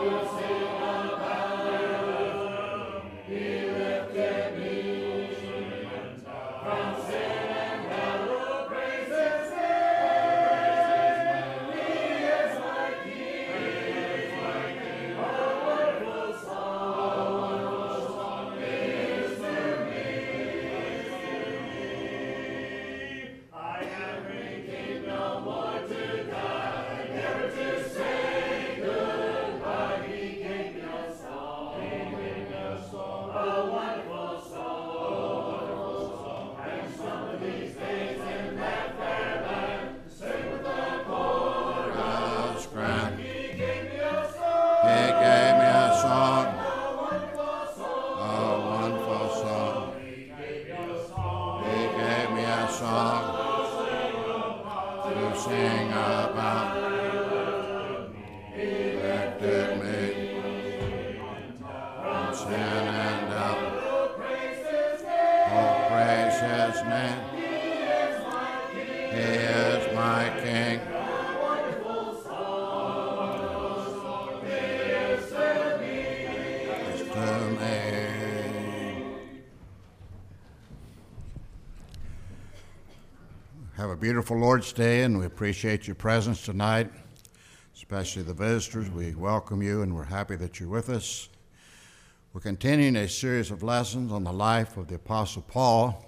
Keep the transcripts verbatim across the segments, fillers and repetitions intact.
Beautiful Lord's Day, and we appreciate your presence tonight, especially the visitors. We welcome you, and we're happy that you're with us. We're continuing a series of lessons on the life of the Apostle Paul,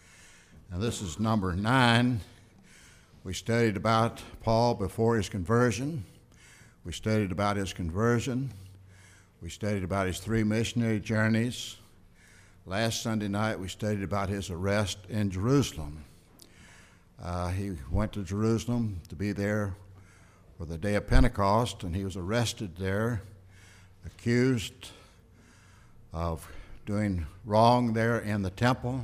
and this is number nine. We studied about Paul before his conversion. We studied about his conversion. We studied about his three missionary journeys. Last Sunday night, we studied about his arrest in Jerusalem. Uh, he went to Jerusalem to be there for the day of Pentecost, and he was arrested there, accused of doing wrong there in the temple.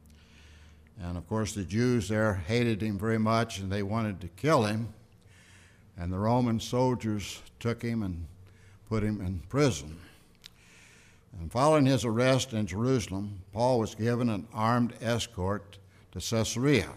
And of course, the Jews there hated him very much, and they wanted to kill him. And the Roman soldiers took him and put him in prison. And following his arrest in Jerusalem, Paul was given an armed escort to Caesarea,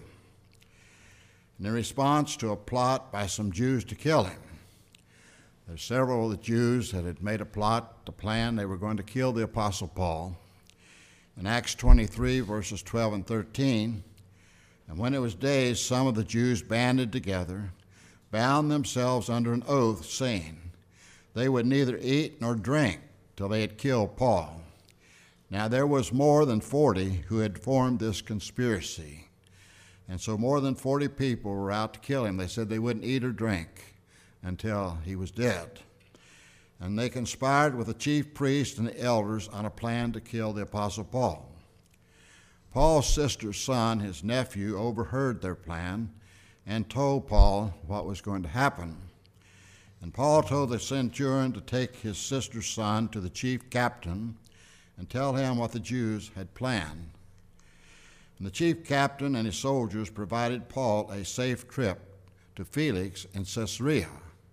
in response to a plot by some Jews to kill him. There's several of the Jews that had made a plot, to plan they were going to kill the Apostle Paul. In Acts twenty-three, verses twelve and thirteen, and when it was day, some of the Jews banded together, bound themselves under an oath, saying they would neither eat nor drink till they had killed Paul. Now there was more than forty who had formed this conspiracy. And so more than forty people were out to kill him. They said they wouldn't eat or drink until he was dead. And they conspired with the chief priests and the elders on a plan to kill the Apostle Paul. Paul's sister's son, his nephew, overheard their plan and told Paul what was going to happen. And Paul told the centurion to take his sister's son to the chief captain and tell him what the Jews had planned. And the chief captain and his soldiers provided Paul a safe trip to Felix in Caesarea.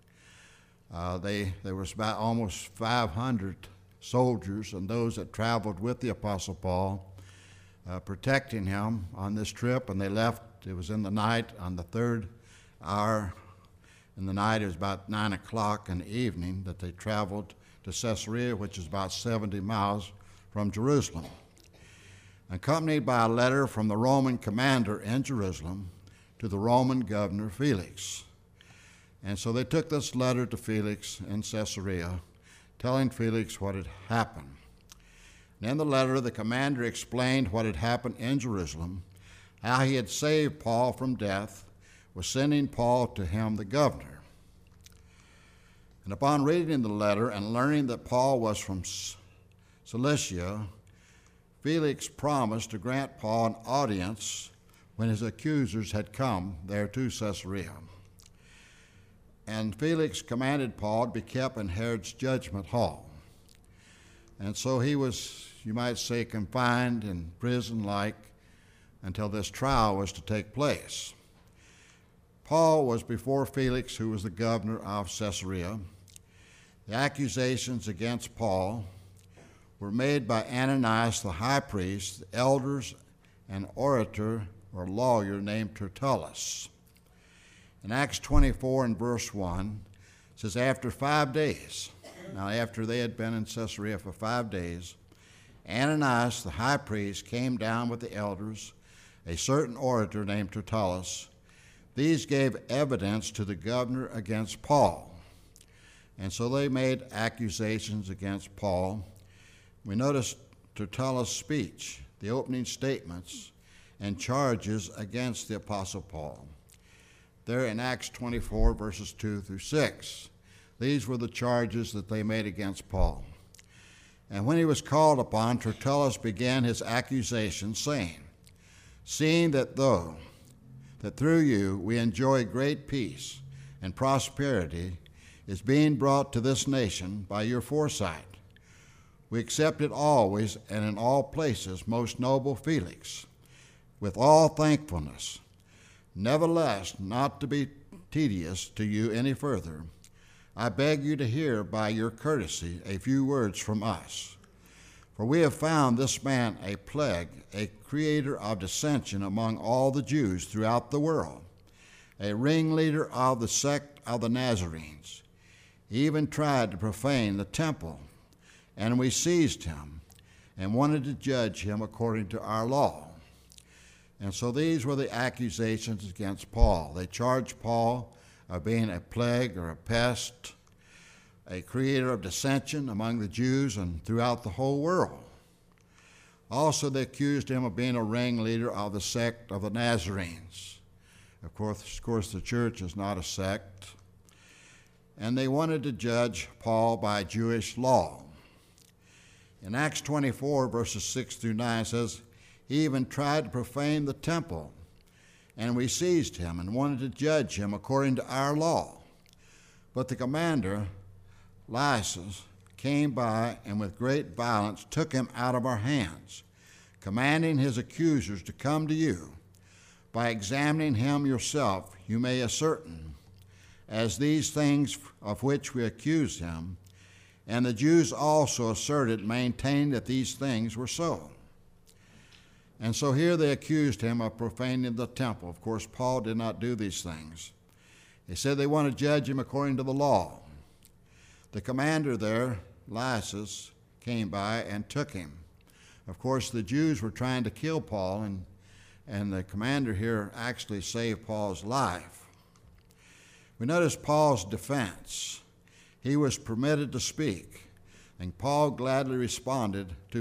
Uh, they, there was about almost five hundred soldiers and those that traveled with the Apostle Paul, uh, protecting him on this trip. And they left, it was in the night, on the third hour in the night. It was about nine o'clock in the evening that they traveled to Caesarea, which is about seventy miles from Jerusalem, accompanied by a letter from the Roman commander in Jerusalem to the Roman governor Felix. And so they took this letter to Felix in Caesarea, telling Felix what had happened. And in the letter, the commander explained what had happened in Jerusalem, how he had saved Paul from death, was sending Paul to him, the governor. And upon reading the letter and learning that Paul was from Cilicia, Felix promised to grant Paul an audience when his accusers had come there to Caesarea. And Felix commanded Paul to be kept in Herod's judgment hall. And so he was, you might say, confined in prison-like until this trial was to take place. Paul was before Felix, who was the governor of Caesarea. The accusations against Paul were made by Ananias the high priest, the elders, an orator or lawyer named Tertullus. In Acts twenty-four and verse one, it says, after five days, Now after they had been in Caesarea for five days, Ananias the high priest came down with the elders, a certain orator named Tertullus. These gave evidence to the governor against Paul. And so they made accusations against Paul. We notice Tertullus' speech, the opening statements, and charges against the Apostle Paul. There in Acts twenty-four, verses two through six. These were the charges that they made against Paul. And when he was called upon, Tertullus began his accusation, saying, "Seeing that though, that through you we enjoy great peace and prosperity is being brought to this nation by your foresight, we accept it always and in all places, most noble Felix, with all thankfulness. Nevertheless, not to be tedious to you any further, I beg you to hear by your courtesy a few words from us. For we have found this man a plague, a creator of dissension among all the Jews throughout the world, a ringleader of the sect of the Nazarenes. He even tried to profane the temple, and we seized him and wanted to judge him according to our law." And so these were the accusations against Paul. They charged Paul of being a plague or a pest, a creator of dissension among the Jews and throughout the whole world. Also, they accused him of being a ringleader of the sect of the Nazarenes. Of course, of course, the church is not a sect. And they wanted to judge Paul by Jewish law. In Acts twenty-four, verses six through nine, it says, "He even tried to profane the temple, and we seized him and wanted to judge him according to our law. But the commander, Lysias, came by and with great violence took him out of our hands, commanding his accusers to come to you. By examining him yourself, you may ascertain, as these things of which we accused him, and the Jews also asserted, maintained that these things were so." And so here they accused him of profaning the temple. Of course, Paul did not do these things. They said they want to judge him according to the law. The commander there, Lysias, came by and took him. Of course, the Jews were trying to kill Paul, and, and the commander here actually saved Paul's life. We notice Paul's defense. He was permitted to speak, and Paul gladly responded to,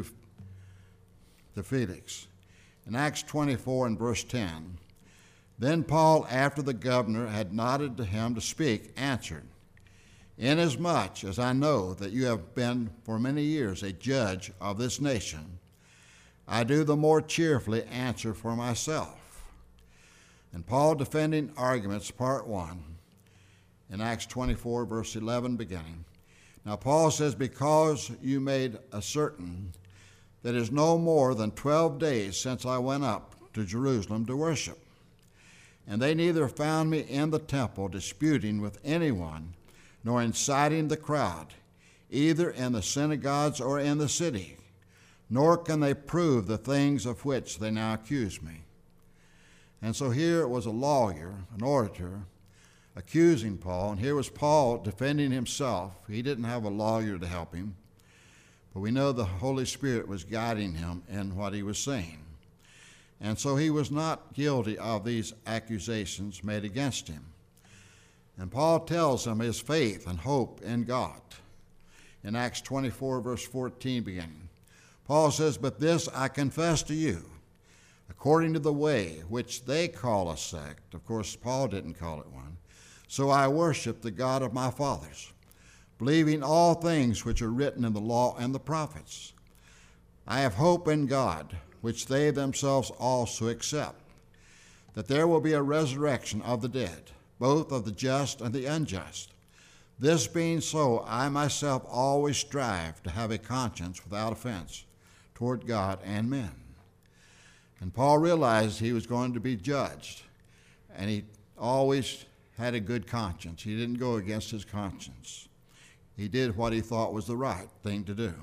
to Felix. In Acts twenty-four and verse ten, "Then Paul, after the governor had nodded to him to speak, answered, Inasmuch as I know that you have been for many years a judge of this nation, I do the more cheerfully answer for myself." And Paul defending arguments, part one, in Acts twenty-four, verse eleven, beginning. Now Paul says, "Because you made a certain that it is no more than twelve days since I went up to Jerusalem to worship. And they neither found me in the temple disputing with anyone, nor inciting the crowd, either in the synagogues or in the city, nor can they prove the things of which they now accuse me." And so here it was a lawyer, an orator, accusing Paul, and here was Paul defending himself. He didn't have a lawyer to help him, but we know the Holy Spirit was guiding him in what he was saying. And so he was not guilty of these accusations made against him. And Paul tells him his faith and hope in God. In Acts twenty-four, verse fourteen, beginning, Paul says, "But this I confess to you, according to the way which they call a sect," of course, Paul didn't call it one, "so I worship the God of my fathers, believing all things which are written in the law and the prophets. I have hope in God, which they themselves also accept, that there will be a resurrection of the dead, both of the just and the unjust. This being so, I myself always strive to have a conscience without offense toward God and men." And Paul realized he was going to be judged, and he always had a good conscience. He didn't go against his conscience. He did what he thought was the right thing to do.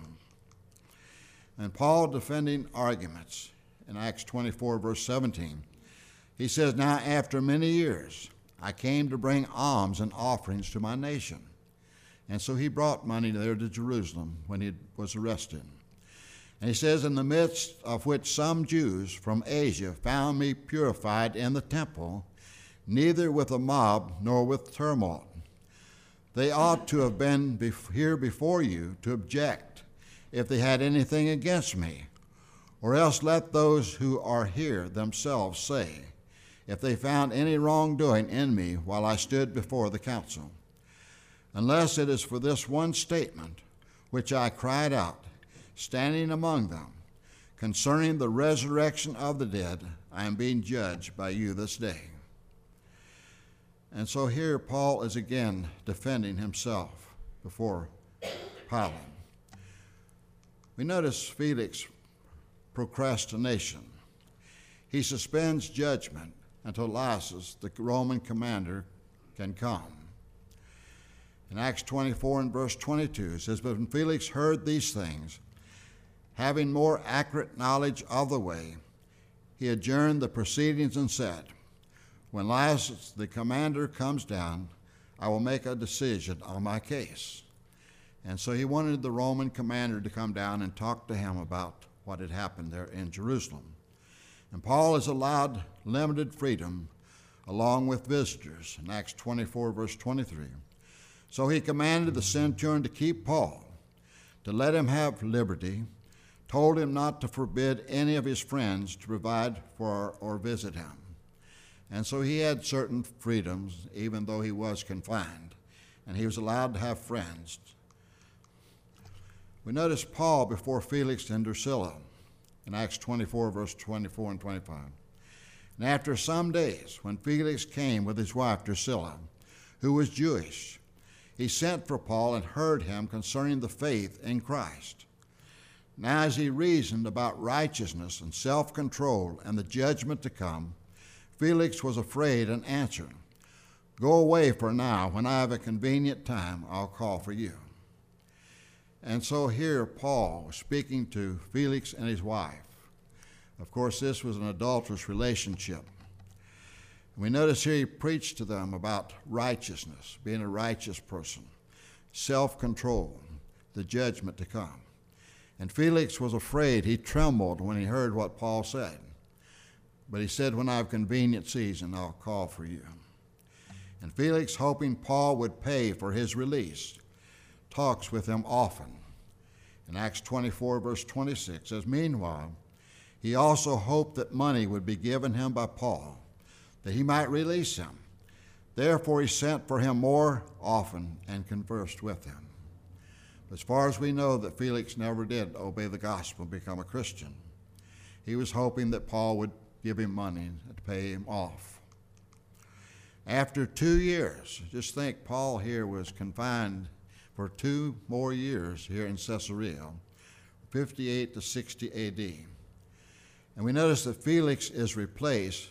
And Paul defending arguments in Acts twenty-four, verse seventeen, he says, "Now after many years I came to bring alms and offerings to my nation, And so he brought money there to Jerusalem when he was arrested. And he says, in the midst of which some Jews from Asia found me purified in the temple, neither with a mob nor with turmoil. They ought to have been here before you to object if they had anything against me, or else let those who are here themselves say, if they found any wrongdoing in me while I stood before the council. Unless it is for this one statement, which I cried out, standing among them, concerning the resurrection of the dead, I am being judged by you this day. And so here Paul is again defending himself before Pilate. We notice Felix procrastination. He suspends judgment until Lysias, the Roman commander, can come. In Acts twenty-four and verse twenty-two, it says, but when Felix heard these things, having more accurate knowledge of the way, he adjourned the proceedings and said, when Lysias, the commander, comes down, I will make a decision on my case. And so he wanted the Roman commander to come down and talk to him about what had happened there in Jerusalem. And Paul is allowed limited freedom along with visitors in Acts twenty-four, verse twenty-three. So he commanded the centurion to keep Paul, to let him have liberty, told him not to forbid any of his friends to provide for or visit him. And so he had certain freedoms, even though he was confined, and he was allowed to have friends. We notice Paul before Felix and Drusilla in Acts twenty-four, verse twenty-four and twenty-five. And after some days, when Felix came with his wife Drusilla, who was Jewish, he sent for Paul and heard him concerning the faith in Christ. Now as he reasoned about righteousness and self-control and the judgment to come, Felix was afraid and answered, go away for now. When I have a convenient time, I'll call for you. And so here Paul was speaking to Felix and his wife. Of course, this was an adulterous relationship. We notice here he preached to them about righteousness, being a righteous person, self-control, the judgment to come. And Felix was afraid. He trembled when he heard what Paul said. But he said, when I have convenient season, I'll call for you. And Felix, hoping Paul would pay for his release, talks with him often. In Acts twenty-four, verse twenty-six, says, meanwhile, he also hoped that money would be given him by Paul, that he might release him. Therefore he sent for him more often and conversed with him. As far as we know, that Felix never did obey the gospel and become a Christian. He was hoping that Paul would give him money to pay him off. After two years, just think, Paul here was confined for two more years here in Caesarea, fifty-eight to sixty A D. And we notice that Felix is replaced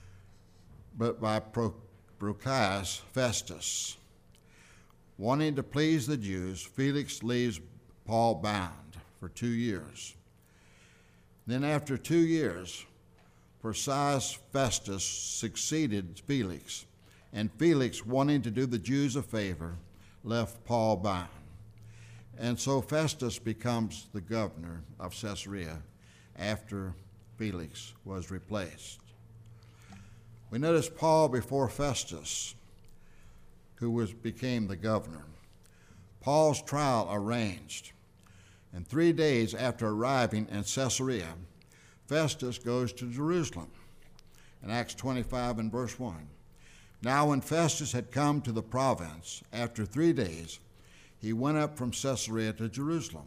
but by Prochaius Festus. Wanting to please the Jews, Felix leaves Paul bound for two years. Then after two years, Porcius Festus succeeded Felix, and Felix, wanting to do the Jews a favor, left Paul bound. And so Festus becomes the governor of Caesarea after Felix was replaced. We notice Paul before Festus, who was became the governor. Paul's trial arranged, and three days after arriving in Caesarea, Festus goes to Jerusalem. In Acts twenty-five and verse one. Now when Festus had come to the province, after three days, he went up from Caesarea to Jerusalem.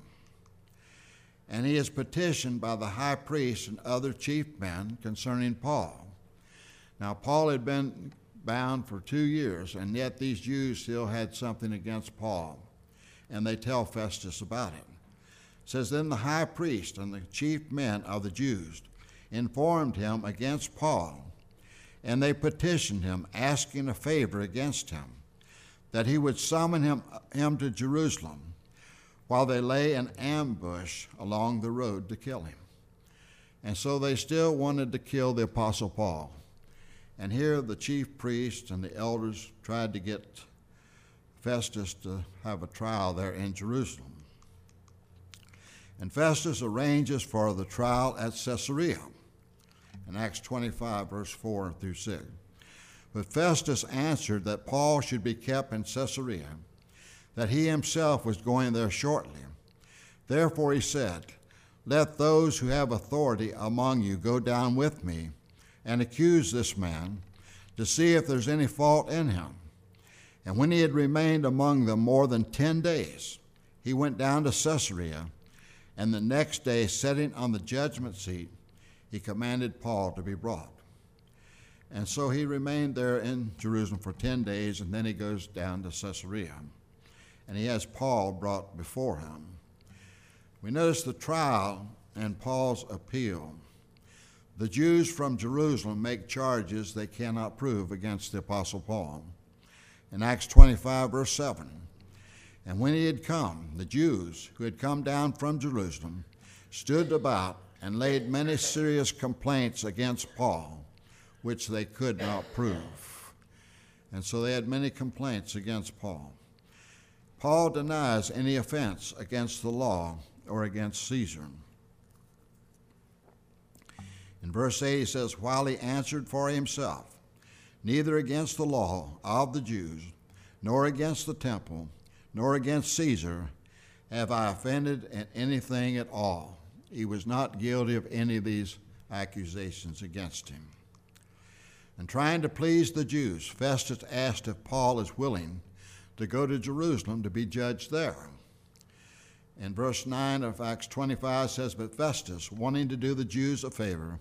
And he is petitioned by the high priest and other chief men concerning Paul. Now Paul had been bound for two years, and yet these Jews still had something against Paul, and they tell Festus about it. It says, then the high priest and the chief men of the Jews informed him against Paul, and they petitioned him, asking a favor against him, that he would summon him, him to Jerusalem, while they lay in ambush along the road to kill him. And so they still wanted to kill the Apostle Paul. And here the chief priests and the elders tried to get Festus to have a trial there in Jerusalem. And Festus arranges for the trial at Caesarea in Acts twenty-five, verse four through six. But Festus answered that Paul should be kept in Caesarea, that he himself was going there shortly. Therefore he said, "Let those who have authority among you go down with me and accuse this man, to see if there's any fault in him." And when he had remained among them more than ten days, he went down to Caesarea, and the next day, sitting on the judgment seat, he commanded Paul to be brought. And so he remained there in Jerusalem for ten days, and then he goes down to Caesarea, and he has Paul brought before him. We notice the trial and Paul's appeal. The Jews from Jerusalem make charges they cannot prove against the Apostle Paul. In Acts twenty-five, verse seven, "And when he had come, the Jews who had come down from Jerusalem stood about and laid many serious complaints against Paul, which they could not prove." And so they had many complaints against Paul. Paul denies any offense against the law or against Caesar. In verse eight he says, "While he answered for himself, neither against the law of the Jews, nor against the temple, nor against Caesar, have I offended in anything at all." He was not guilty of any of these accusations against him. And trying to please the Jews, Festus asked if Paul is willing to go to Jerusalem to be judged there. In verse nine of Acts twenty-five says, "But Festus, wanting to do the Jews a favor,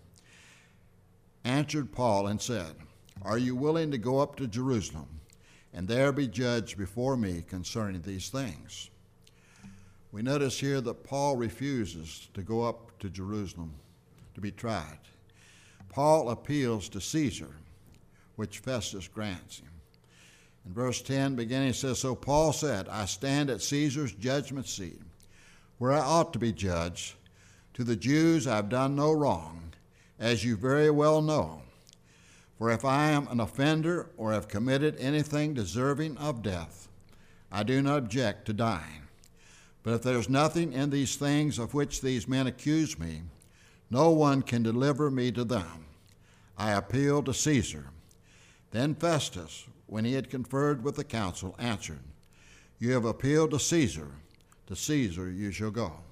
answered Paul and said, 'Are you willing to go up to Jerusalem and there be judged before me concerning these things?'" We notice here that Paul refuses to go up to Jerusalem to be tried. Paul appeals to Caesar, which Festus grants him. In verse ten, beginning, it says, "So Paul said, 'I stand at Caesar's judgment seat, where I ought to be judged. To the Jews I have done no wrong, as you very well know. For if I am an offender or have committed anything deserving of death, I do not object to dying. But if there is nothing in these things of which these men accuse me, no one can deliver me to them. I appeal to Caesar.' Then Festus, when he had conferred with the council, answered, 'You have appealed to Caesar. To Caesar you shall go.'"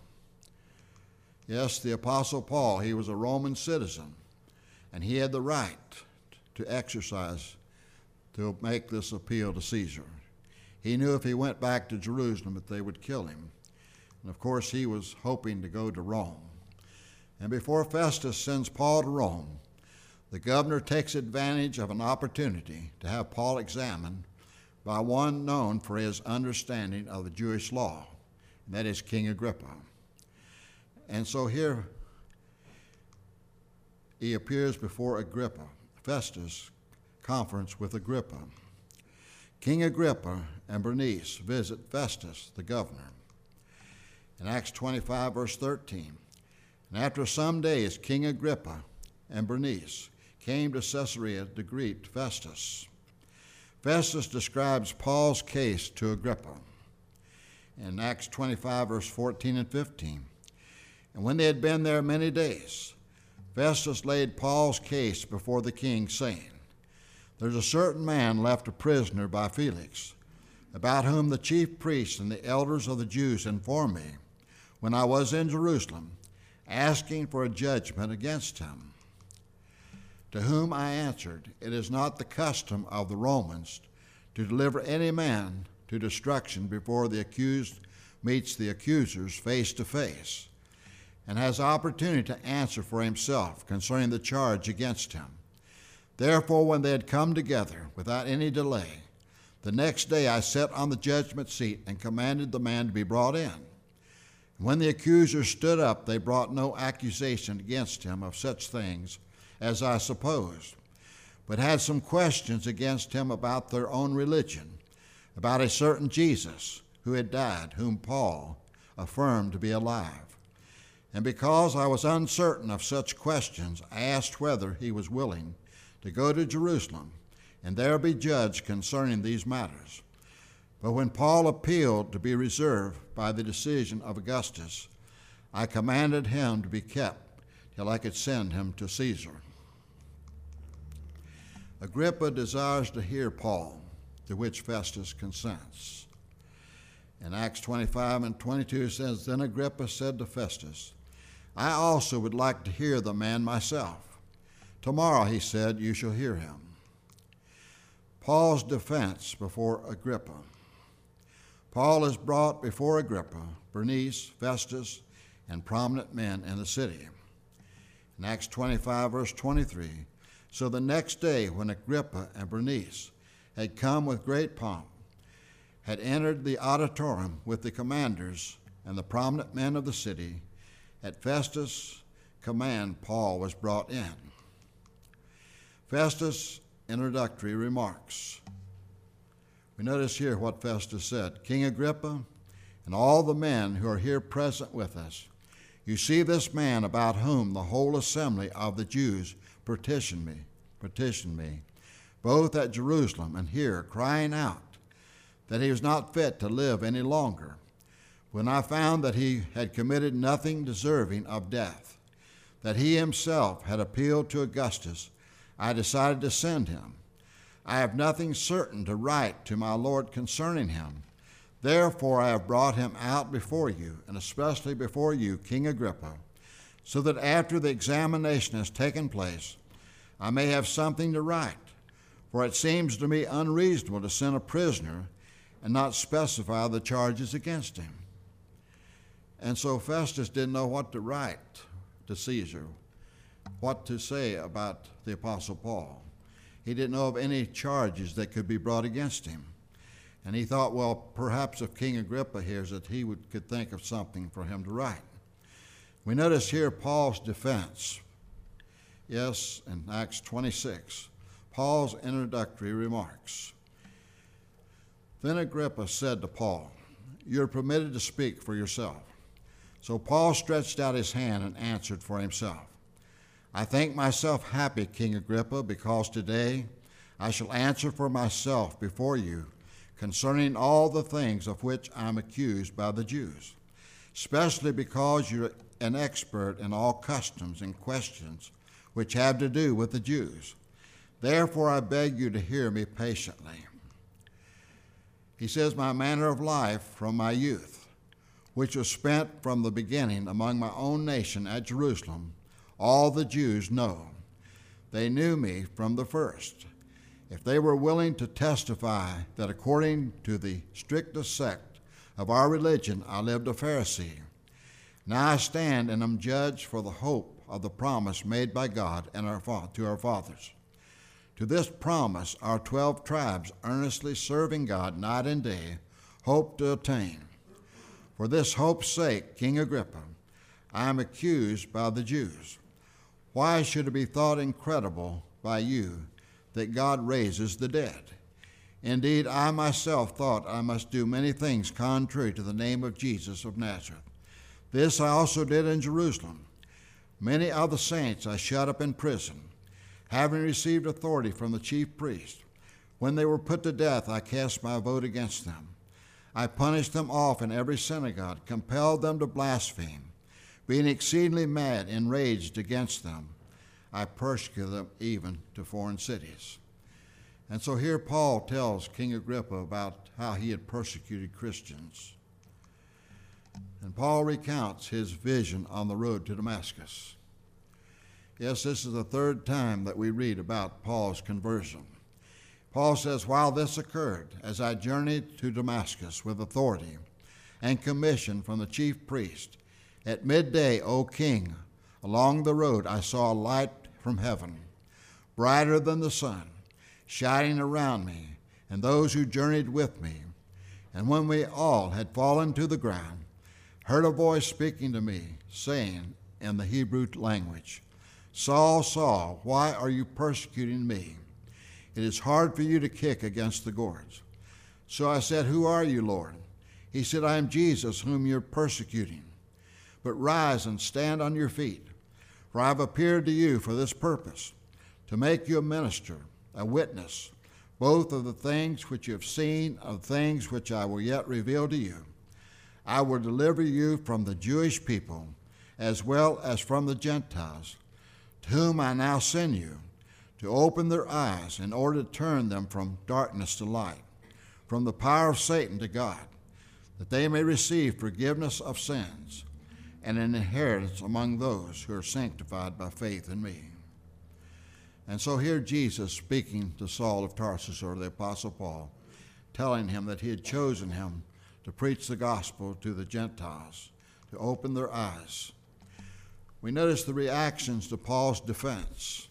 Yes, the Apostle Paul, he was a Roman citizen, and he had the right to exercise, to make this appeal to Caesar. He knew if he went back to Jerusalem that they would kill him. And of course, he was hoping to go to Rome. And before Festus sends Paul to Rome, the governor takes advantage of an opportunity to have Paul examined by one known for his understanding of the Jewish law, and that is King Agrippa. And so here he appears before Agrippa. Festus' conference with Agrippa. King Agrippa and Bernice visit Festus, the governor. In Acts twenty-five, verse thirteen, "And after some days, King Agrippa and Bernice came to Caesarea to greet Festus." Festus describes Paul's case to Agrippa. In Acts twenty-five, verse fourteen and fifteen, "And when they had been there many days, Festus laid Paul's case before the king, saying, 'There's a certain man left a prisoner by Felix, about whom the chief priests and the elders of the Jews informed me when I was in Jerusalem, asking for a judgment against him. To whom I answered, It is not the custom of the Romans to deliver any man to destruction before the accused meets the accusers face to face, and has opportunity to answer for himself concerning the charge against him. Therefore, when they had come together without any delay, the next day I sat on the judgment seat and commanded the man to be brought in. And when the accusers stood up, they brought no accusation against him of such things as I supposed, but had some questions against him about their own religion, about a certain Jesus who had died, whom Paul affirmed to be alive. And because I was uncertain of such questions, I asked whether he was willing to go to Jerusalem and there be judged concerning these matters. But when Paul appealed to be reserved by the decision of Augustus, I commanded him to be kept till I could send him to Caesar. Agrippa desires to hear Paul, to which Festus consents. In Acts twenty-five and twenty-two it says, Then Agrippa said to Festus, I also would like to hear the man myself. Tomorrow, he said, you shall hear him. Paul's defense before Agrippa. Paul is brought before Agrippa, Bernice, Festus, and prominent men in the city. In Acts twenty-five, verse twenty-three, So the next day when Agrippa and Bernice had come with great pomp, had entered the auditorium with the commanders and the prominent men of the city, at Festus' command Paul was brought in. Festus' introductory remarks. We notice here what Festus said. King Agrippa and all the men who are here present with us, you see this man about whom the whole assembly of the Jews petitioned me, petitioned me, both at Jerusalem and here, crying out that he was not fit to live any longer. When I found that he had committed nothing deserving of death, that he himself had appealed to Augustus, I decided to send him. I have nothing certain to write to my Lord concerning him. Therefore I have brought him out before you, and especially before you, King Agrippa, so that after the examination has taken place, I may have something to write. For it seems to me unreasonable to send a prisoner and not specify the charges against him. And so Festus didn't know what to write to Caesar, what to say about the Apostle Paul. He didn't know of any charges that could be brought against him. And he thought, well, perhaps if King Agrippa hears it, he would, could think of something for him to write. We notice here Paul's defense. Yes, in Acts twenty-six, Paul's introductory remarks. Then Agrippa said to Paul, you are permitted to speak for yourself. So Paul stretched out his hand and answered for himself. I think myself happy, King Agrippa, because today I shall answer for myself before you concerning all the things of which I am accused by the Jews, especially because you're an expert in all customs and questions which have to do with the Jews. Therefore I beg you to hear me patiently. He says, my manner of life from my youth, which was spent from the beginning among my own nation at Jerusalem, all the Jews know. They knew me from the first. If they were willing to testify that according to the strictest sect of our religion I lived a Pharisee, now I stand and am judged for the hope of the promise made by God and our, to our fathers. To this promise our twelve tribes, earnestly serving God night and day, hope to attain. For this hope's sake, King Agrippa, I am accused by the Jews. Why should it be thought incredible by you that God raises the dead? Indeed, I myself thought I must do many things contrary to the name of Jesus of Nazareth. This I also did in Jerusalem. Many of the saints I shut up in prison, having received authority from the chief priest. When they were put to death, I cast my vote against them. I punished them off in every synagogue, compelled them to blaspheme. Being exceedingly mad, enraged against them, I persecuted them even to foreign cities. And so here Paul tells King Agrippa about how he had persecuted Christians. And Paul recounts his vision on the road to Damascus. Yes, this is the third time that we read about Paul's conversion. Paul says, while this occurred, as I journeyed to Damascus with authority and commission from the chief priest, at midday, O king, along the road I saw a light from heaven, brighter than the sun, shining around me and those who journeyed with me. And when we all had fallen to the ground, heard a voice speaking to me, saying in the Hebrew language, Saul, Saul, why are you persecuting me? It is hard for you to kick against the gourds. So I said, who are you, Lord? He said, I am Jesus, whom you're persecuting. But rise and stand on your feet, for I have appeared to you for this purpose, to make you a minister, a witness, both of the things which you have seen, of things which I will yet reveal to you. I will deliver you from the Jewish people, as well as from the Gentiles, to whom I now send you, to open their eyes in order to turn them from darkness to light, from the power of Satan to God, that they may receive forgiveness of sins and an inheritance among those who are sanctified by faith in me. And so here Jesus speaking to Saul of Tarsus, or the Apostle Paul, telling him that he had chosen him to preach the gospel to the Gentiles, to open their eyes. We notice the reactions to Paul's defense.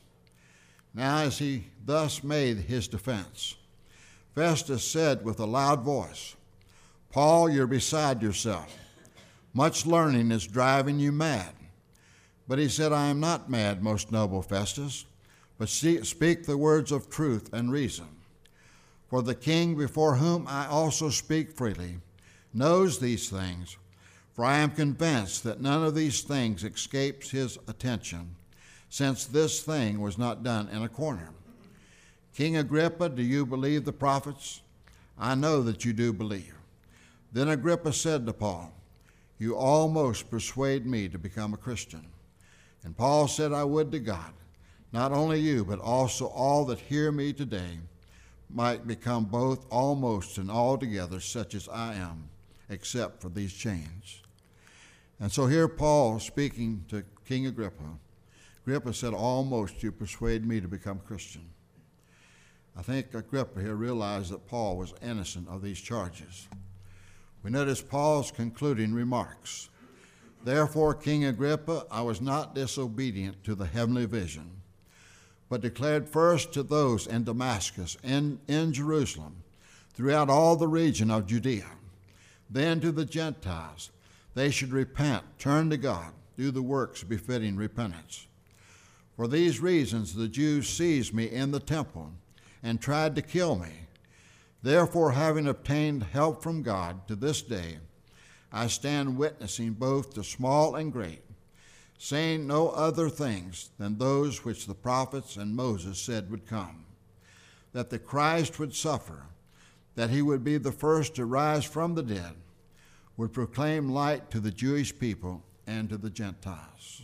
Now as he thus made his defense, Festus said with a loud voice, "Paul, you're beside yourself. Much learning is driving you mad." But he said, "I am not mad, most noble Festus, but speak the words of truth and reason. For the king, before whom I also speak freely, knows these things, for I am convinced that none of these things escapes his attention, since this thing was not done in a corner. King Agrippa, do you believe the prophets? I know that you do believe." Then Agrippa said to Paul, "You almost persuade me to become a Christian." And Paul said, "I would to God, not only you, but also all that hear me today might become both almost and altogether such as I am, except for these chains." And so here Paul speaking to King Agrippa, Agrippa said, "Almost you persuade me to become Christian." I think Agrippa here realized that Paul was innocent of these charges. We notice Paul's concluding remarks. "Therefore, King Agrippa, I was not disobedient to the heavenly vision, but declared first to those in Damascus and in Jerusalem, throughout all the region of Judea, then to the Gentiles, they should repent, turn to God, do the works befitting repentance. For these reasons the Jews seized me in the temple and tried to kill me. Therefore, having obtained help from God to this day, I stand witnessing both to small and great, saying no other things than those which the prophets and Moses said would come, that the Christ would suffer, that he would be the first to rise from the dead, would proclaim light to the Jewish people and to the Gentiles."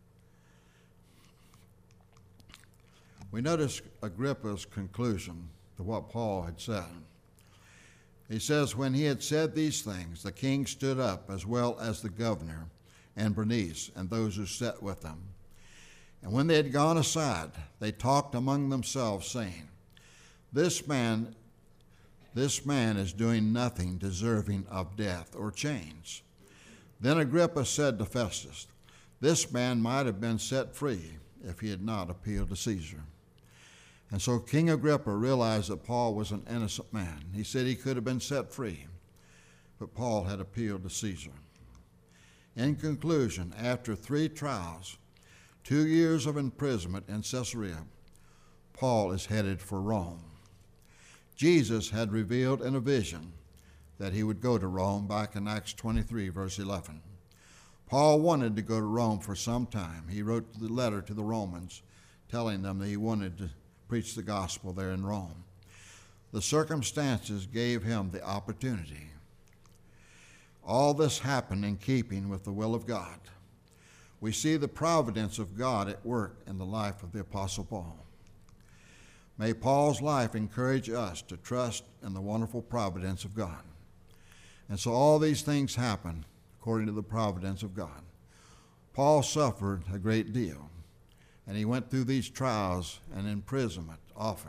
We notice Agrippa's conclusion to what Paul had said. He says, "When he had said these things, the king stood up, as well as the governor and Bernice and those who sat with them. And when they had gone aside, they talked among themselves, saying, This man, this man is doing nothing deserving of death or chains." Then Agrippa said to Festus, "This man might have been set free if he had not appealed to Caesar." And so King Agrippa realized that Paul was an innocent man. He said he could have been set free, but Paul had appealed to Caesar. In conclusion, after three trials, two years of imprisonment in Caesarea, Paul is headed for Rome. Jesus had revealed in a vision that he would go to Rome back in Acts twenty-three, verse eleven. Paul wanted to go to Rome for some time. He wrote the letter to the Romans telling them that he wanted to preach the gospel there in Rome. The circumstances gave him the opportunity. All this happened in keeping with the will of God. We see the providence of God at work in the life of the Apostle Paul. May Paul's life encourage us to trust in the wonderful providence of God. And so all these things happen according to the providence of God. Paul suffered a great deal, and he went through these trials and imprisonment often.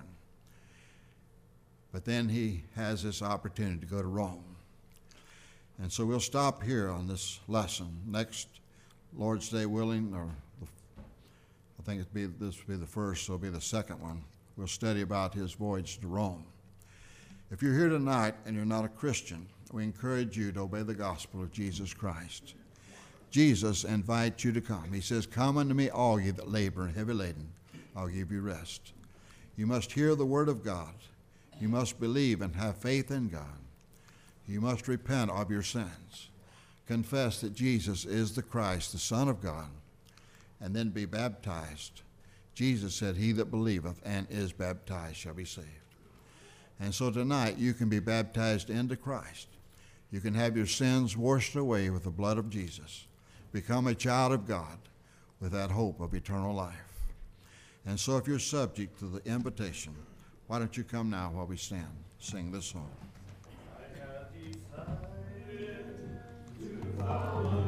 But then he has this opportunity to go to Rome. And so we'll stop here on this lesson. Next Lord's Day willing, or the, I think it'd be, this will be the first, so it'll be the second one. We'll study about his voyage to Rome. If you're here tonight and you're not a Christian, we encourage you to obey the gospel of Jesus Christ. Jesus invites you to come. He says, "Come unto me, all ye that labor and heavy laden, I'll give you rest." You must hear the word of God. You must believe and have faith in God. You must repent of your sins. Confess that Jesus is the Christ, the Son of God, and then be baptized. Jesus said, "He that believeth and is baptized shall be saved." And so tonight you can be baptized into Christ. You can have your sins washed away with the blood of Jesus. Become a child of God with that hope of eternal life. And so if you're subject to the invitation, why don't you come now while we stand, sing this song. I have decided to follow